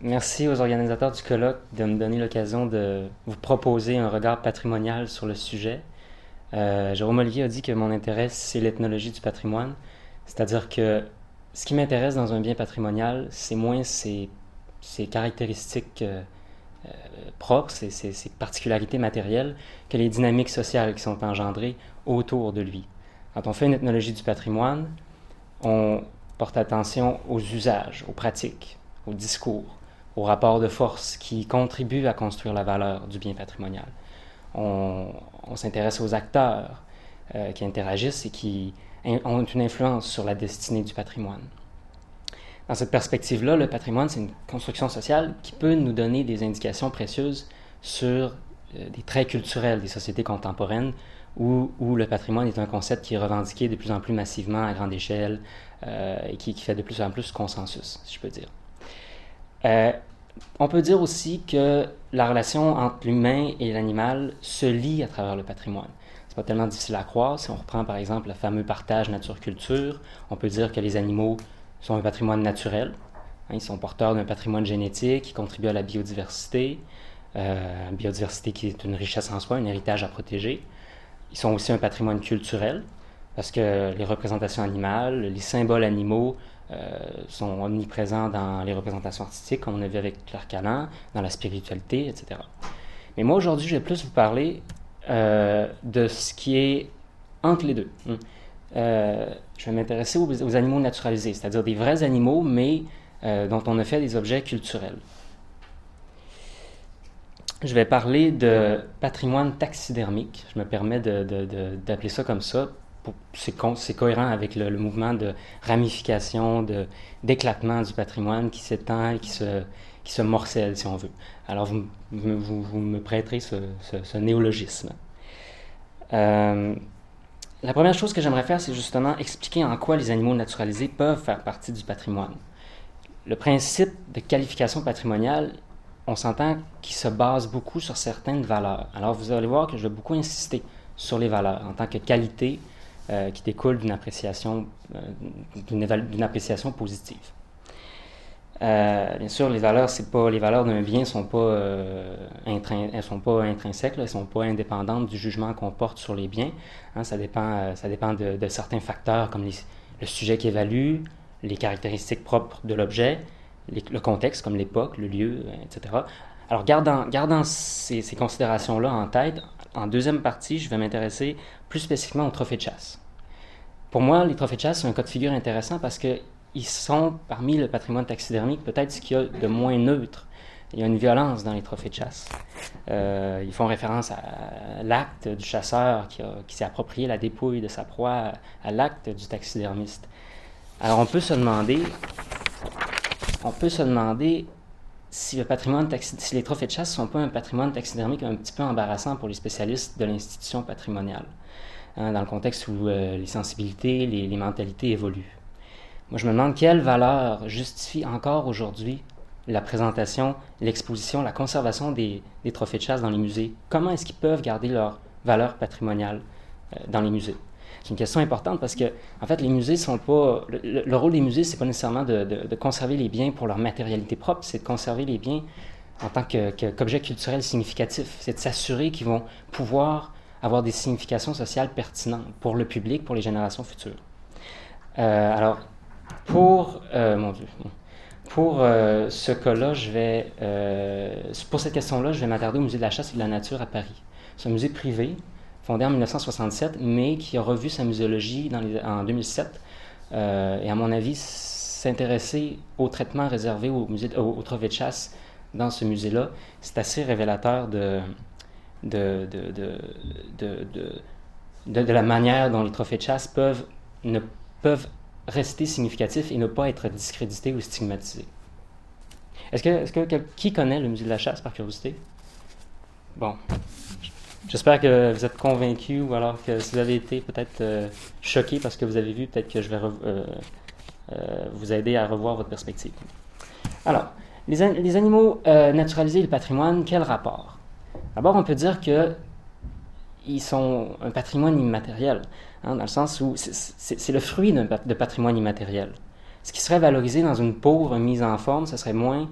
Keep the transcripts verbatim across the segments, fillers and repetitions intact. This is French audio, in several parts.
merci aux organisateurs du colloque de me donner l'occasion de vous proposer un regard patrimonial sur le sujet. Euh, Jérôme Olivier a dit que mon intérêt, c'est l'ethnologie du patrimoine. C'est-à-dire que ce qui m'intéresse dans un bien patrimonial, c'est moins ses, ses caractéristiques euh, euh, propres, ses, ses, ses particularités matérielles, que les dynamiques sociales qui sont engendrées autour de lui. Quand on fait une ethnologie du patrimoine, on porte attention aux usages, aux pratiques, aux discours, aux rapports de force qui contribuent à construire la valeur du bien patrimonial. On, on s'intéresse aux acteurs euh, qui interagissent et qui in, ont une influence sur la destinée du patrimoine. Dans cette perspective-là, le patrimoine, c'est une construction sociale qui peut nous donner des indications précieuses sur euh, des traits culturels des sociétés contemporaines où, où le patrimoine est un concept qui est revendiqué de plus en plus massivement à grande échelle euh, et qui, qui fait de plus en plus consensus, si je peux dire. Euh, on peut dire aussi que la relation entre l'humain et l'animal se lie à travers le patrimoine. C'est pas tellement difficile à croire. Si on reprend par exemple le fameux partage nature-culture, on peut dire que les animaux sont un patrimoine naturel. Hein, ils sont porteurs d'un patrimoine génétique qui contribue à la biodiversité, euh, une biodiversité qui est une richesse en soi, un héritage à protéger. Ils sont aussi un patrimoine culturel, parce que les représentations animales, les symboles animaux euh, sont omniprésents dans les représentations artistiques, comme on a vu avec Claire Calland, dans la spiritualité, et cetera. Mais moi, aujourd'hui, je vais plus vous parler euh, de ce qui est entre les deux. Euh, je vais m'intéresser aux, aux animaux naturalisés, c'est-à-dire des vrais animaux, mais euh, dont on a fait des objets culturels. Je vais parler de patrimoine taxidermique. Je me permets de, de, de, d'appeler ça comme ça. Pour, c'est, con, c'est cohérent avec le, le mouvement de ramification, de, d'éclatement du patrimoine qui s'étend et qui se, qui se morcelle, si on veut. Alors, vous, vous, vous me prêterez ce, ce, ce néologisme. Euh, la première chose que j'aimerais faire, c'est justement expliquer en quoi les animaux naturalisés peuvent faire partie du patrimoine. Le principe de qualification patrimoniale, on s'entend qu'il se base beaucoup sur certaines valeurs. Alors, vous allez voir que je vais beaucoup insister sur les valeurs en tant que qualité euh, qui découle d'une appréciation, euh, d'une, évalu- d'une appréciation positive. Euh, bien sûr, les valeurs, c'est pas les valeurs d'un bien sont pas euh, intrin- elles sont pas intrinsèques, là, elles sont pas indépendantes du jugement qu'on porte sur les biens. Hein, ça dépend, euh, ça dépend de, de certains facteurs comme les, le sujet qui évalue, les caractéristiques propres de l'objet, les, le contexte comme l'époque, le lieu, et cetera. Alors, gardant, gardant ces, ces considérations-là en tête, en deuxième partie, je vais m'intéresser plus spécifiquement aux trophées de chasse. Pour moi, les trophées de chasse, c'est un cas de figure intéressant parce que ils sont, parmi le patrimoine taxidermique, peut-être ce qu'il y a de moins neutre. Il y a une violence dans les trophées de chasse. Euh, ils font référence à l'acte du chasseur qui, a, qui s'est approprié la dépouille de sa proie, à l'acte du taxidermiste. Alors on peut se demander, on peut se demander si le patrimoine taxi, si les trophées de chasse ne sont pas un patrimoine taxidermique un petit peu embarrassant pour les spécialistes de l'institution patrimoniale, hein, dans le contexte où euh, les sensibilités, les, les mentalités évoluent. Moi, je me demande quelle valeur justifie encore aujourd'hui la présentation, l'exposition, la conservation des, des trophées de chasse dans les musées. Comment est-ce qu'ils peuvent garder leur valeur patrimoniale euh, dans les musées? C'est une question importante parce que, en fait, les musées sont pas... Le, le rôle des musées, c'est pas nécessairement de, de, de conserver les biens pour leur matérialité propre, c'est de conserver les biens en tant que, que, qu'objet culturel significatif. C'est de s'assurer qu'ils vont pouvoir avoir des significations sociales pertinentes pour le public, pour les générations futures. Euh, alors, Pour, euh, mon Dieu, pour euh, ce cas-là, je vais, euh, pour cette question-là, je vais m'attarder au Musée de la Chasse et de la Nature à Paris. C'est un musée privé, fondé en dix-neuf cent soixante-sept, mais qui a revu sa muséologie dans les, en deux mille sept, euh, et à mon avis, s'intéresser au traitement réservé au musée, au, au trophée de chasse dans ce musée-là, c'est assez révélateur de, de, de, de, de, de, de, de la manière dont les trophées de chasse peuvent, ne, peuvent rester significatif et ne pas être discrédité ou stigmatisé. Est-ce que, est-ce que qui connaît le musée de la chasse par curiosité? Bon, j'espère que vous êtes convaincus ou alors que si vous avez été peut-être euh, choqué parce que vous avez vu, peut-être que je vais re- euh, euh, vous aider à revoir votre perspective. Alors, les, an- les animaux euh, naturalisés et le patrimoine, quel rapport? D'abord, on peut dire que ils sont un patrimoine immatériel, hein, dans le sens où c'est, c'est, c'est le fruit d'un, de patrimoine immatériel. Ce qui serait valorisé dans une pauvre mise en forme, ce serait moins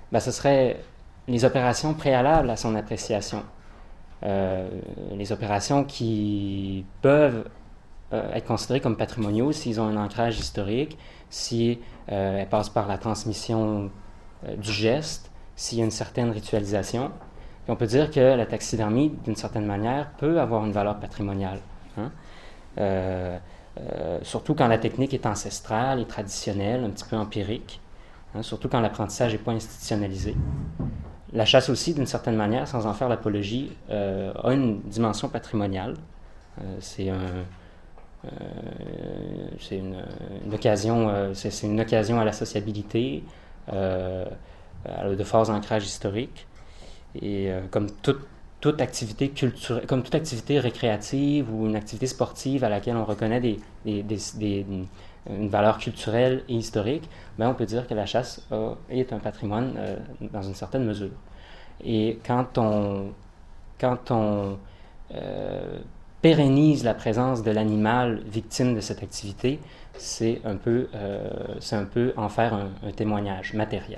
ben, ce serait les opérations préalables à son appréciation. Euh, les opérations qui peuvent euh, être considérées comme patrimoniaux s'ils ont un ancrage historique, si euh, elles passent par la transmission euh, du geste, s'il y a une certaine ritualisation. Et on peut dire que la taxidermie, d'une certaine manière, peut avoir une valeur patrimoniale. Hein? Euh, euh, surtout quand la technique est ancestrale et traditionnelle, un petit peu empirique, hein, surtout quand l'apprentissage n'est pas institutionnalisé. La chasse aussi, d'une certaine manière, sans en faire l'apologie, euh, a une dimension patrimoniale. Euh, c'est un, euh, c'est une, une occasion, euh, c'est, c'est une occasion à la sociabilité, euh, à de forts ancrages historiques. Et euh, comme toute, toute activité culturelle, comme toute activité récréative ou une activité sportive à laquelle on reconnaît des, des, des, des, une valeur culturelle et historique, ben on peut dire que la chasse a, est un patrimoine euh, dans une certaine mesure. Et quand on, quand on euh, pérennise la présence de l'animal victime de cette activité, c'est un peu, euh, c'est un peu en faire un, un témoignage matériel.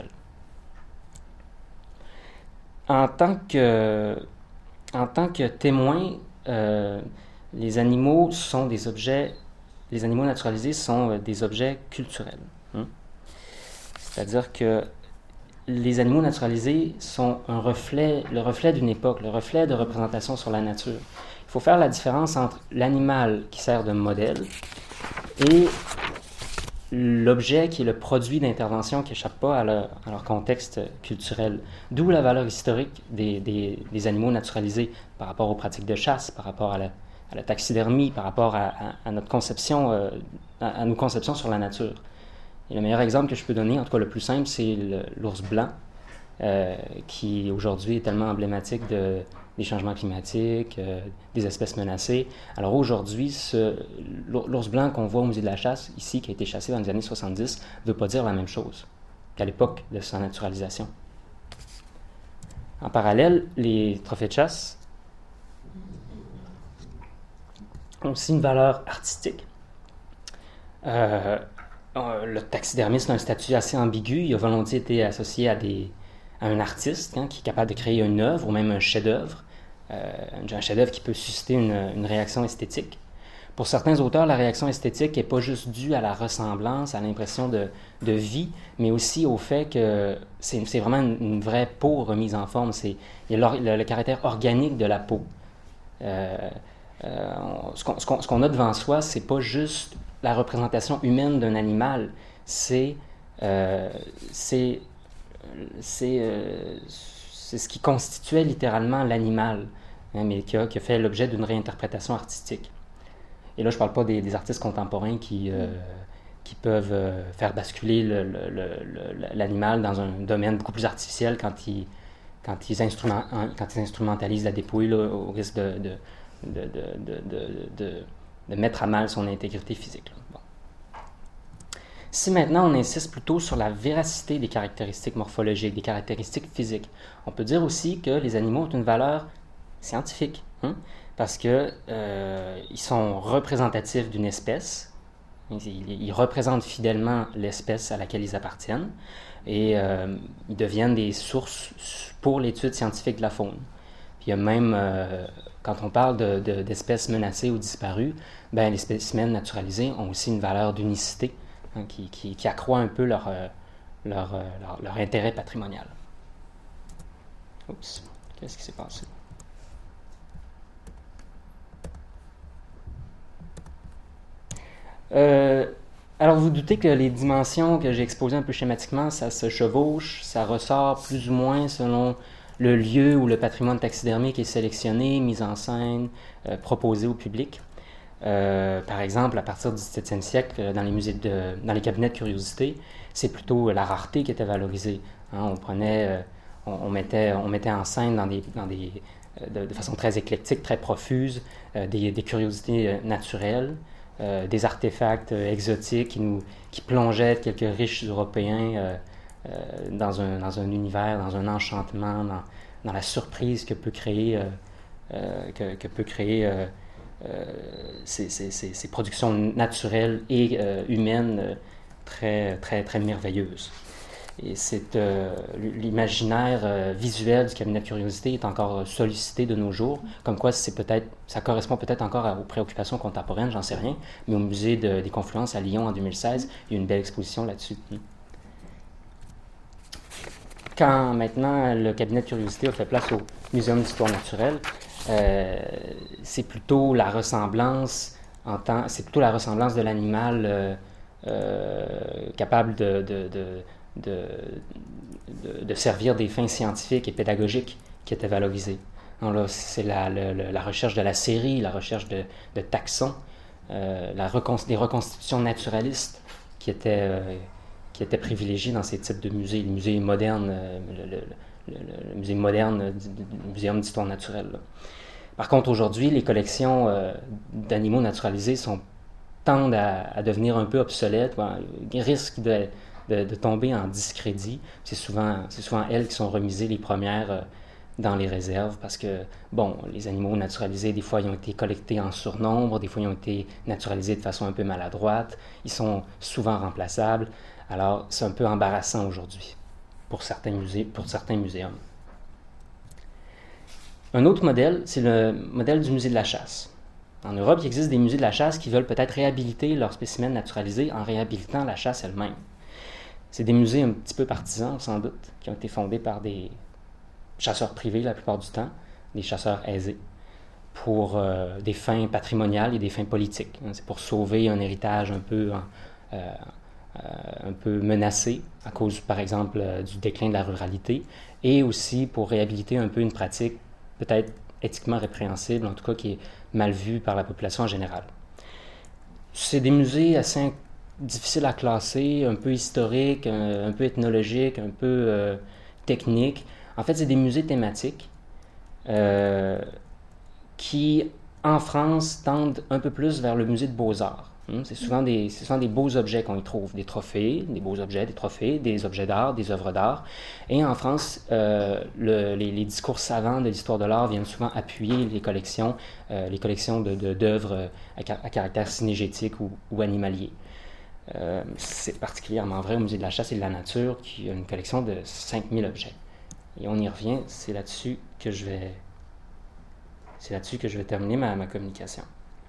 En tant que, en tant que témoins, euh, les animaux sont des objets, les animaux naturalisés sont euh, des objets culturels. Hein? C'est-à-dire que les animaux naturalisés sont un reflet, le reflet d'une époque, le reflet de représentation sur la nature. Il faut faire la différence entre l'animal qui sert de modèle et l'objet qui est le produit d'intervention qui n'échappe pas à leur, à leur contexte culturel. D'où la valeur historique des, des, des animaux naturalisés par rapport aux pratiques de chasse, par rapport à la, à la taxidermie, par rapport à, à, à notre conception, euh, à, à nos conceptions sur la nature. Et le meilleur exemple que je peux donner, en tout cas le plus simple, c'est le, l'ours blanc, euh, qui aujourd'hui est tellement emblématique de, des changements climatiques, euh, des espèces menacées. Alors aujourd'hui, ce, l'ours blanc qu'on voit au musée de la chasse, ici, qui a été chassé dans les années soixante-dix, ne veut pas dire la même chose qu'à l'époque de sa naturalisation. En parallèle, les trophées de chasse ont aussi une valeur artistique. Euh, le taxidermiste a un statut assez ambigu. Il a volontiers été associé à, des, à un artiste hein, qui est capable de créer une œuvre ou même un chef-d'œuvre. Euh, un chef-d'œuvre qui peut susciter une, une réaction esthétique. Pour certains auteurs, la réaction esthétique n'est pas juste due à la ressemblance, à l'impression de, de vie, mais aussi au fait que c'est, c'est vraiment une, une vraie peau remise en forme. C'est, il y a le, le, le caractère organique de la peau. Euh, euh, on, ce, qu'on, ce, qu'on, ce qu'on a devant soi, c'est pas juste la représentation humaine d'un animal, c'est, euh, c'est, c'est, euh, c'est ce qui constituait littéralement l'animal, hein, mais qui a, qui a fait l'objet d'une réinterprétation artistique. Et là, je ne parle pas des, des artistes contemporains qui, euh, qui peuvent euh, faire basculer le, le, le, le, l'animal dans un domaine beaucoup plus artificiel quand ils, quand ils, instrument, quand ils instrumentalisent la dépouille là, au risque de, de, de, de, de, de, de, de mettre à mal son intégrité physique. Bon. Si maintenant on insiste plutôt sur la véracité des caractéristiques morphologiques, des caractéristiques physiques, on peut dire aussi que les animaux ont une valeur scientifique, hein, parce qu'ils euh, sont représentatifs d'une espèce, ils, ils représentent fidèlement l'espèce à laquelle ils appartiennent, et euh, ils deviennent des sources pour l'étude scientifique de la faune. Puis il y a même, euh, quand on parle de, de, d'espèces menacées ou disparues, ben, les spécimens naturalisés ont aussi une valeur d'unicité, hein, qui, qui, qui accroît un peu leur, euh, leur, euh, leur, leur intérêt patrimonial. Oups, qu'est-ce qui s'est passé? Euh, alors, vous doutez que les dimensions que j'ai exposées un peu schématiquement, ça se chevauche, ça ressort plus ou moins selon le lieu où le patrimoine taxidermique est sélectionné, mis en scène, euh, proposé au public. Euh, par exemple, à partir du dix-septième siècle, dans les musées de, dans les cabinets de curiosité, c'est plutôt la rareté qui était valorisée. Hein, on prenait, euh, on, on, mettait, on mettait en scène dans des, dans des, euh, de, de façon très éclectique, très profuse, euh, des, des curiosités euh, naturelles. Euh, des artefacts euh, exotiques qui, nous, qui plongeaient quelques riches Européens euh, euh, dans, un, dans un univers, dans un enchantement, dans, dans la surprise que peut créer, euh, euh, que, que peut créer euh, euh, ces, ces, ces, ces productions naturelles et euh, humaines euh, très, très, très merveilleuses. et c'est, euh, l'imaginaire euh, visuel du cabinet de curiosité est encore sollicité de nos jours, comme quoi c'est peut-être, ça correspond peut-être encore à, aux préoccupations contemporaines, j'en sais rien, mais au musée de, des Confluences à Lyon en deux mille seize, il y a une belle exposition là-dessus. Quand maintenant le cabinet de curiosité a fait place au Muséum d'histoire naturelle, euh, c'est plutôt la ressemblance, en tant, c'est plutôt la ressemblance de l'animal euh, euh, capable de, de, de De, de, de servir des fins scientifiques et pédagogiques qui étaient valorisées. Donc là, c'est la, la, la recherche de la série, la recherche de, de taxons, euh, la recon, des reconstitutions naturalistes qui étaient, euh, qui étaient privilégiées dans ces types de musées. Les musées modernes, euh, le, le, le, le musée moderne du, du Muséum d'histoire naturelle. Là. Par contre, aujourd'hui, les collections euh, d'animaux naturalisés sont, tendent à, à devenir un peu obsolètes, ils risquent de De, de tomber en discrédit. C'est souvent, c'est souvent elles qui sont remisées les premières euh, dans les réserves parce que, bon, les animaux naturalisés, des fois, ils ont été collectés en surnombre, des fois, ils ont été naturalisés de façon un peu maladroite, ils sont souvent remplaçables. Alors, c'est un peu embarrassant aujourd'hui pour certains musées, pour certains muséums. Un autre modèle, c'est le modèle du musée de la chasse. En Europe, il existe des musées de la chasse qui veulent peut-être réhabiliter leurs spécimens naturalisés en réhabilitant la chasse elle-même. C'est des musées un petit peu partisans, sans doute, qui ont été fondés par des chasseurs privés la plupart du temps, des chasseurs aisés, pour euh, des fins patrimoniales et des fins politiques. C'est pour sauver un héritage un peu, euh, euh, un peu menacé à cause, par exemple, euh, du déclin de la ruralité, et aussi pour réhabiliter un peu une pratique peut-être éthiquement répréhensible, en tout cas qui est mal vue par la population en général. C'est des musées assez difficile à classer, un peu historique, un, un peu ethnologique, un peu euh, technique. En fait, c'est des musées thématiques euh, qui, en France, tendent un peu plus vers le musée de beaux-arts. Hum, c'est souvent des, c'est souvent des beaux objets qu'on y trouve, des trophées, des beaux objets, des trophées, des objets d'art, des œuvres d'art. Et en France, euh, le, les, les discours savants de l'histoire de l'art viennent souvent appuyer les collections, euh, les collections de, de, d'œuvres à, à caractère synégétique ou, ou animalier. Euh, c'est particulièrement vrai au Musée de la chasse et de la nature qui a une collection de cinq mille objets. Et on y revient, c'est là-dessus que je vais, c'est là-dessus que je vais terminer ma, ma communication.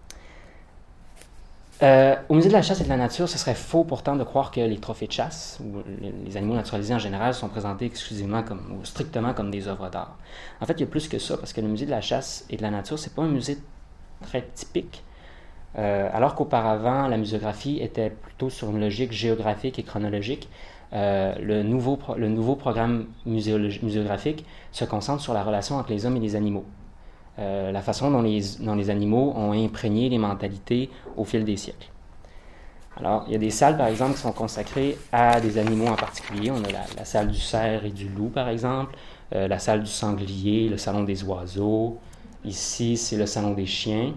Euh, au Musée de la chasse et de la nature, ce serait faux pourtant de croire que les trophées de chasse, ou les, les animaux naturalisés en général, sont présentés exclusivement comme, ou strictement comme des œuvres d'art. En fait, il y a plus que ça, parce que le Musée de la chasse et de la nature, c'est pas un musée très typique. Euh, alors qu'auparavant, la muséographie était plutôt sur une logique géographique et chronologique, euh, le, nouveau pro- le nouveau programme muséologi- muséographique se concentre sur la relation entre les hommes et les animaux. Euh, la façon dont les, dont les animaux ont imprégné les mentalités au fil des siècles. Alors, il y a des salles, par exemple, qui sont consacrées à des animaux en particulier. On a la, la salle du cerf et du loup, par exemple, euh, la salle du sanglier, le salon des oiseaux. Ici, c'est le salon des chiens.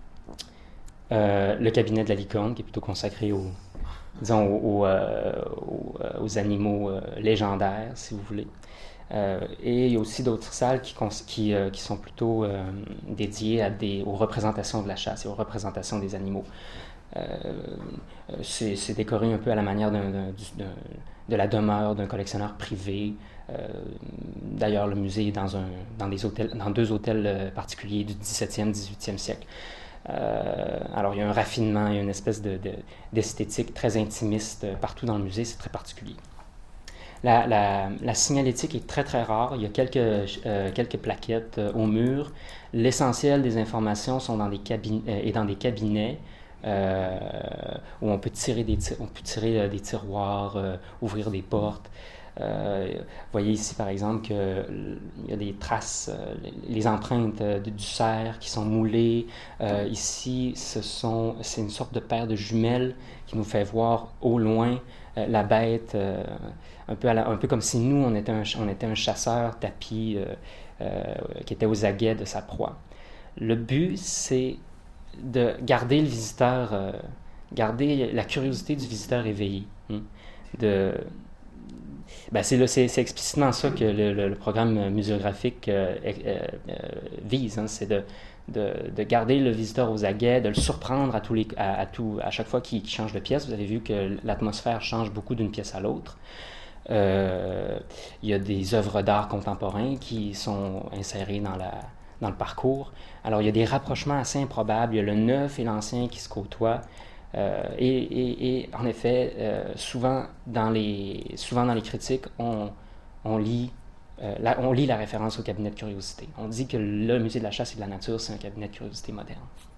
Euh, le cabinet de la licorne, qui est plutôt consacré aux, disons, aux, aux, euh, aux, aux animaux euh, légendaires, si vous voulez. Euh, et il y a aussi d'autres salles qui, qui, euh, qui sont plutôt euh, dédiées à des, aux représentations de la chasse et aux représentations des animaux. Euh, c'est, c'est décoré un peu à la manière d'un, d'un, d'un, de la demeure d'un collectionneur privé. Euh, d'ailleurs, le musée est dans, un, dans, des hôtels, dans deux hôtels particuliers du dix-septième, dix-huitième siècle. Euh, alors, il y a un raffinement, il y a une espèce de, de, d'esthétique très intimiste partout dans le musée, c'est très particulier. La, la, la signalétique est très très rare, il y a quelques, euh, quelques plaquettes euh, au mur. L'essentiel des informations sont dans des cabinets, euh, est dans des cabinets euh, où on peut tirer des, on peut tirer, euh, des tiroirs, euh, ouvrir des portes. Euh, vous voyez ici par exemple qu'il y a des traces, euh, les empreintes euh, du cerf qui sont moulées. Euh, ici, ce sont, c'est une sorte de paire de jumelles qui nous fait voir au loin euh, la bête, euh, un, peu à la, un peu comme si nous, on était un, on était un chasseur tapis euh, euh, qui était aux aguets de sa proie. Le but, c'est de garder le visiteur, euh, garder la curiosité du visiteur éveillé. Hein, de... Ben c'est, le, c'est, c'est explicitement ça que le, le, le programme muséographique euh, euh, euh, vise, hein, c'est de, de, de garder le visiteur aux aguets, de le surprendre à, tous les, à, à, tout, à chaque fois qu'il, qu'il change de pièce. Vous avez vu que l'atmosphère change beaucoup d'une pièce à l'autre. Euh, il y a des œuvres d'art contemporains qui sont insérées dans, la, dans le parcours. Alors, il y a des rapprochements assez improbables. Il y a le neuf et l'ancien qui se côtoient. Euh, et, et, et en effet, euh, souvent, dans les, souvent dans les critiques, on, on, lit, euh, la, on lit la référence au cabinet de curiosité. On dit que le musée de la chasse et de la nature, c'est un cabinet de curiosité moderne.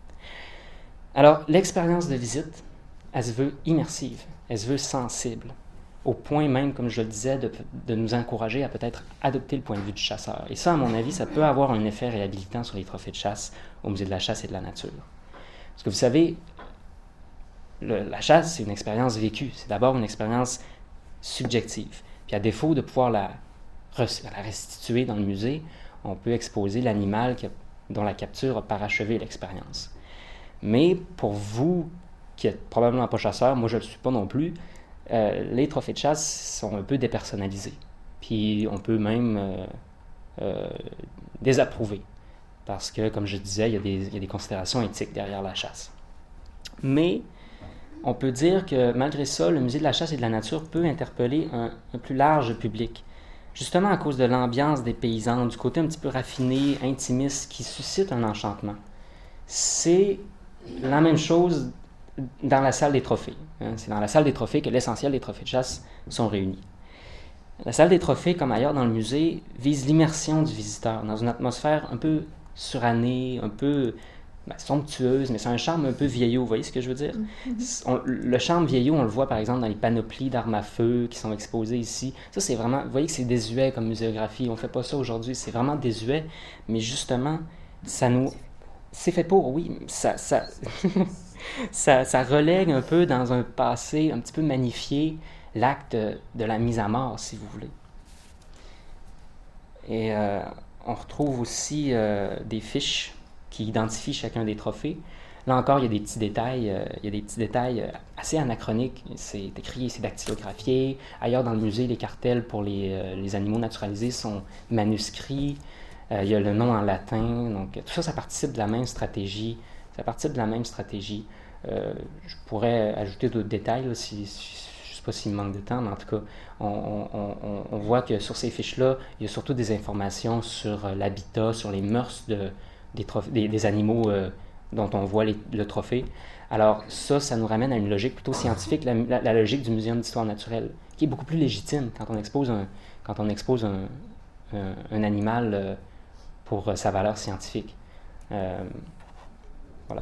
Alors, l'expérience de visite, elle se veut immersive, elle se veut sensible, au point même, comme je le disais, de, de nous encourager à peut-être adopter le point de vue du chasseur. Et ça, à mon avis, ça peut avoir un effet réhabilitant sur les trophées de chasse au musée de la chasse et de la nature. Parce que vous savez, le, la chasse, c'est une expérience vécue. C'est d'abord une expérience subjective. Puis à défaut de pouvoir la, la restituer dans le musée, on peut exposer l'animal qui a, dont la capture a parachevé l'expérience. Mais pour vous, qui n'êtes probablement pas chasseur, moi je ne le suis pas non plus, euh, les trophées de chasse sont un peu dépersonnalisés. Puis on peut même euh, euh, désapprouver. Parce que, comme je disais, il y a des, il y a des considérations éthiques derrière la chasse. Mais on peut dire que malgré ça, le musée de la chasse et de la nature peut interpeller un, un plus large public. Justement à cause de l'ambiance des paysans, du côté un petit peu raffiné, intimiste, qui suscite un enchantement. C'est la même chose dans la salle des trophées. Hein. C'est dans la salle des trophées que l'essentiel des trophées de chasse sont réunis. La salle des trophées, comme ailleurs dans le musée, vise l'immersion du visiteur dans une atmosphère un peu surannée, un peu ben, somptueuse, mais c'est un charme un peu vieillot, vous voyez ce que je veux dire? Mm-hmm. On, le charme vieillot, on le voit par exemple dans les panoplies d'armes à feu qui sont exposées ici. Ça, c'est vraiment, vous voyez que c'est désuet comme muséographie, on ne fait pas ça aujourd'hui, c'est vraiment désuet, mais justement, ça nous... C'est fait pour, oui, ça, ça, ça, ça relègue un peu dans un passé un petit peu magnifié l'acte de la mise à mort, si vous voulez. Et euh, on retrouve aussi euh, des fiches qui identifient chacun des trophées. Là encore, il y a des petits détails, euh, il y a des petits détails assez anachroniques. C'est écrit, c'est dactylographié. Ailleurs dans le musée, les cartels pour les, euh, les animaux naturalisés sont manuscrits. Euh, il y a le nom en latin. Donc tout ça, ça participe de la même stratégie. Ça participe de la même stratégie. Euh, je pourrais ajouter d'autres détails là, si, si je ne sais pas s'il me manque de temps, mais en tout cas, on, on, on, on voit que sur ces fiches-là, il y a surtout des informations sur l'habitat, sur les mœurs de, des, troph- des, des animaux euh, dont on voit les, le trophée. Alors ça, ça nous ramène à une logique plutôt scientifique, la, la, la logique du Muséum d'histoire naturelle, qui est beaucoup plus légitime quand on expose un, quand on expose un, un, un animal euh, pour sa valeur scientifique. Euh, voilà.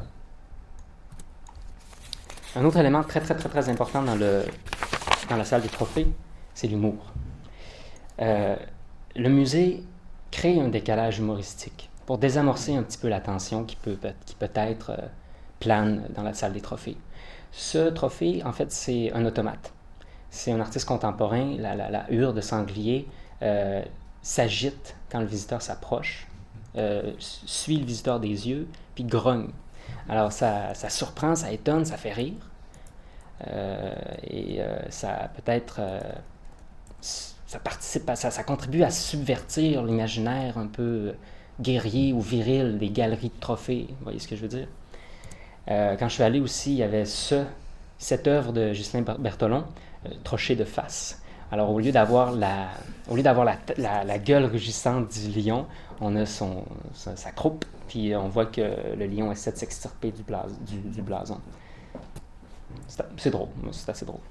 Un autre élément très, très, très, très important dans, le, dans la salle des trophées, c'est l'humour. Euh, le musée crée un décalage humoristique pour désamorcer un petit peu la tension qui peut, qui peut-être euh, plane dans la salle des trophées. Ce trophée, en fait, c'est un automate. C'est un artiste contemporain, la, la, la hure de sanglier euh, s'agite quand le visiteur s'approche, euh, suit le visiteur des yeux, puis grogne. Alors ça, ça surprend, ça étonne, ça fait rire. Euh, et euh, ça peut-être... Euh, ça participe, à, ça, ça contribue à subvertir l'imaginaire un peu guerrier ou viril des galeries de trophées. Vous voyez ce que je veux dire? Euh, quand je suis allé aussi, il y avait ce, cette œuvre de Ghislain Berthelon, euh, Trocher de face. Alors au lieu d'avoir la, au lieu d'avoir la, la, la gueule rugissante du lion, on a son, sa, sa croupe, puis on voit que le lion essaie de s'extirper du, blas, du, du blason. C'est, c'est drôle, c'est assez drôle.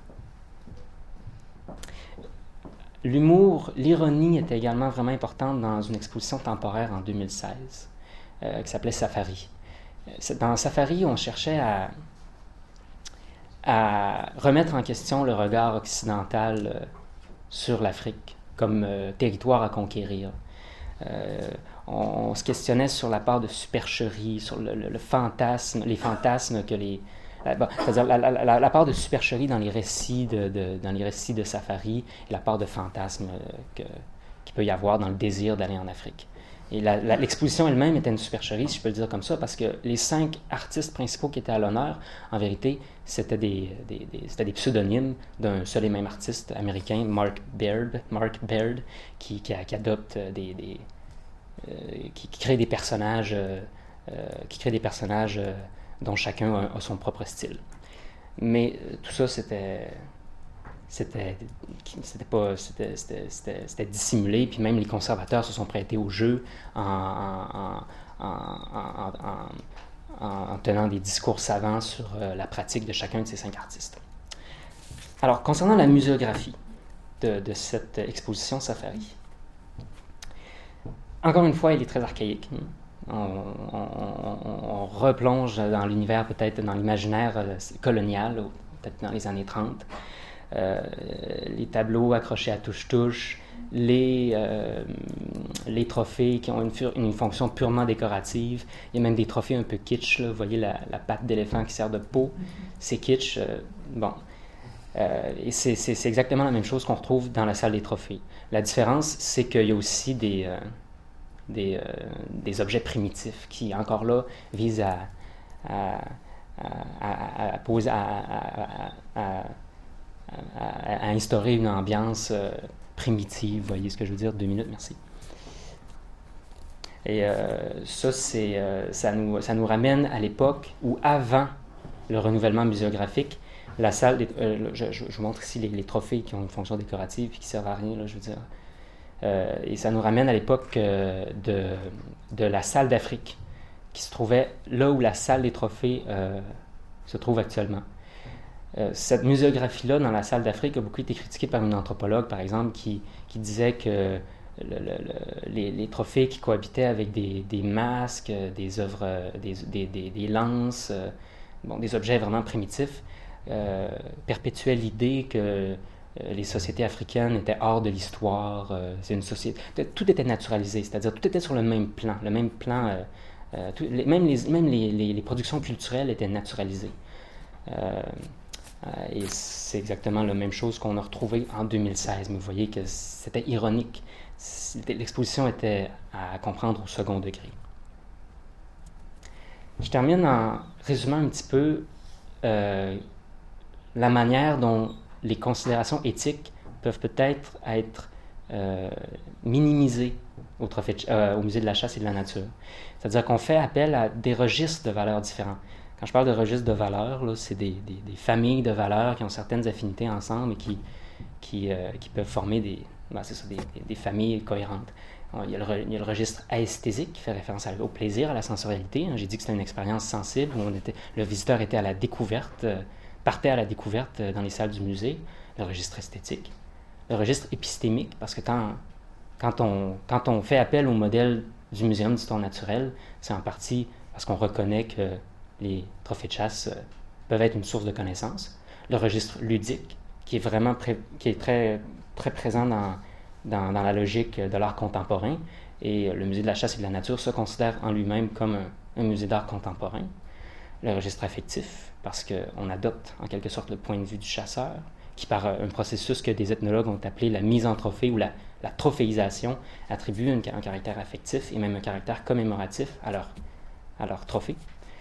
L'humour, l'ironie était également vraiment importante dans une exposition temporaire en deux mille seize euh, qui s'appelait Safari. Dans Safari, on cherchait à, à remettre en question le regard occidental euh, sur l'Afrique comme euh, territoire à conquérir. Euh, on, on se questionnait sur la part de supercherie, sur le, le, le fantasme, les fantasmes que les... La, bon, c'est-à-dire la, la, la, la part de supercherie dans les récits de, de, dans les récits de Safari et la part de fantasme euh, que, qu'il peut y avoir dans le désir d'aller en Afrique. Et la, la, l'exposition elle-même était une supercherie, si je peux le dire comme ça, parce que les cinq artistes principaux qui étaient à l'honneur, en vérité, c'était des, des, des, c'était des pseudonymes d'un seul et même artiste américain, Mark Baird, Mark Baird qui, qui, qui adopte des... des euh, qui, qui crée des personnages, euh, euh, qui crée des personnages euh, dont chacun a, a son propre style. Mais euh, tout ça, c'était... c'était, c'était, pas, c'était, c'était, c'était, c'était dissimulé, puis même les conservateurs se sont prêtés au jeu en, en, en, en, en, en tenant des discours savants sur euh, la pratique de chacun de ces cinq artistes. Alors, concernant la muséographie de, de cette exposition Safari, encore une fois, elle est très archaïque. On, on, on, on replonge dans l'univers, peut-être dans l'imaginaire colonial, peut-être dans les années trente. Euh, les tableaux accrochés à touche-touche, les, euh, les trophées qui ont une, une fonction purement décorative. Il y a même des trophées un peu kitsch, là. Vous voyez la, la patte d'éléphant qui sert de peau. C'est kitsch. Euh, bon. Euh, et c'est, c'est, c'est exactement la même chose qu'on retrouve dans la salle des trophées. La différence, c'est qu'il y a aussi des... Euh, Des, euh, des objets primitifs qui, encore là, visent à, à, à, à, poser, à, à, à, à, à instaurer une ambiance euh, primitive. Vous voyez ce que je veux dire? Deux minutes, merci. Et euh, ça, c'est, euh, ça, nous, ça nous ramène à l'époque où, avant le renouvellement muséographique, la salle, des, euh, je, je, je vous montre ici les, les trophées qui ont une fonction décorative et qui ne servent à rien, là, je veux dire. Euh, et ça nous ramène à l'époque euh, de, de la salle d'Afrique, qui se trouvait là où la salle des trophées euh, se trouve actuellement. Euh, cette muséographie-là, dans la salle d'Afrique, a beaucoup été critiquée par une anthropologue, par exemple, qui, qui disait que le, le, le, les, les trophées qui cohabitaient avec des, des masques, des œuvres, des, des, des, des lances, euh, bon, des objets vraiment primitifs, euh, perpétuaient l'idée que les sociétés africaines étaient hors de l'histoire. Euh, c'est une société, tout était naturalisé, c'est-à-dire tout était sur le même plan, le même plan. Euh, euh, tout, les, même les, même les, les, les productions culturelles étaient naturalisées. Euh, euh, et c'est exactement la même chose qu'on a retrouvé en deux mille seize. Mais vous voyez que c'était ironique. C'était, l'exposition était à comprendre au second degré. Je termine en résumant un petit peu euh, la manière dont les considérations éthiques peuvent peut-être être euh, minimisées au, trophée, euh, au Musée de la chasse et de la nature. C'est-à-dire qu'on fait appel à des registres de valeurs différents. Quand je parle de registres de valeurs, là, c'est des, des, des familles de valeurs qui ont certaines affinités ensemble et qui, qui, euh, qui peuvent former des, ben, c'est ça, des, des, des familles cohérentes. Il y, a le, il y a le registre aesthésique qui fait référence au plaisir, à la sensorialité. J'ai dit que c'était une expérience sensible où on était, le visiteur était à la découverte, euh, partait à la découverte dans les salles du musée. Le registre esthétique. Le registre épistémique, parce que quand, quand, on, quand on fait appel au modèle du Muséum d'histoire naturelle, c'est en partie parce qu'on reconnaît que les trophées de chasse euh, peuvent être une source de connaissances. Le registre ludique, qui est vraiment pré, qui est très, très présent dans, dans, dans la logique de l'art contemporain, et le Musée de la chasse et de la nature se considère en lui-même comme un, un musée d'art contemporain. Le registre affectif, parce qu'on adopte en quelque sorte le point de vue du chasseur, qui par un processus que des ethnologues ont appelé la mise en trophée ou la, la trophéisation, attribue un, un caractère affectif et même un caractère commémoratif à leur, à leur trophée.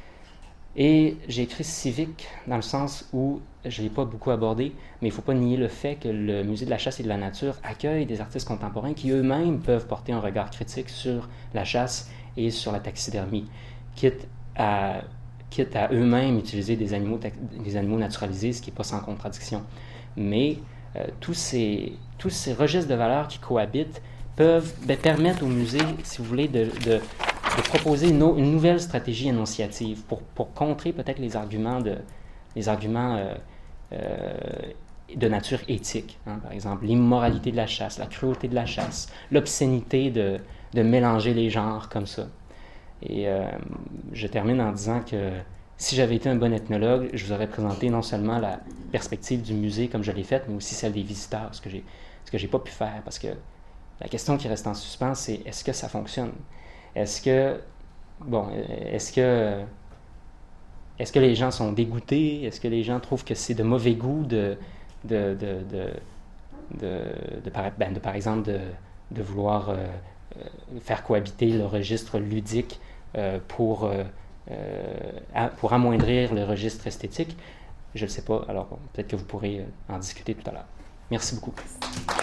Et j'ai écrit civique dans le sens où, je ne l'ai pas beaucoup abordé, mais il ne faut pas nier le fait que le Musée de la chasse et de la nature accueille des artistes contemporains qui eux-mêmes peuvent porter un regard critique sur la chasse et sur la taxidermie, quitte à... quitte à eux-mêmes utiliser des animaux, des animaux naturalisés, ce qui n'est pas sans contradiction. Mais euh, tous, ces, tous ces registres de valeurs qui cohabitent peuvent ben, permettre au musée, si vous voulez, de, de, de proposer une, une nouvelle stratégie énonciative pour, pour contrer peut-être les arguments de, les arguments, euh, euh, de nature éthique. Hein, par exemple, l'immoralité de la chasse, la cruauté de la chasse, l'obscénité de, de mélanger les genres comme ça. Et euh, je termine en disant que si j'avais été un bon ethnologue, je vous aurais présenté non seulement la perspective du musée comme je l'ai faite, mais aussi celle des visiteurs, ce que j'ai, ce que j'ai pas pu faire. Parce que la question qui reste en suspens, c'est est-ce que ça fonctionne? Est-ce que, bon, est-ce que, est-ce que les gens sont dégoûtés? Est-ce que les gens trouvent que c'est de mauvais goût de, de, de, de, de, de, par, ben, de par exemple, de, de vouloir euh, faire cohabiter le registre ludique euh, pour, euh, euh, pour amoindrir le registre esthétique? Je ne le sais pas. Alors, bon, peut-être que vous pourrez en discuter tout à l'heure. Merci beaucoup.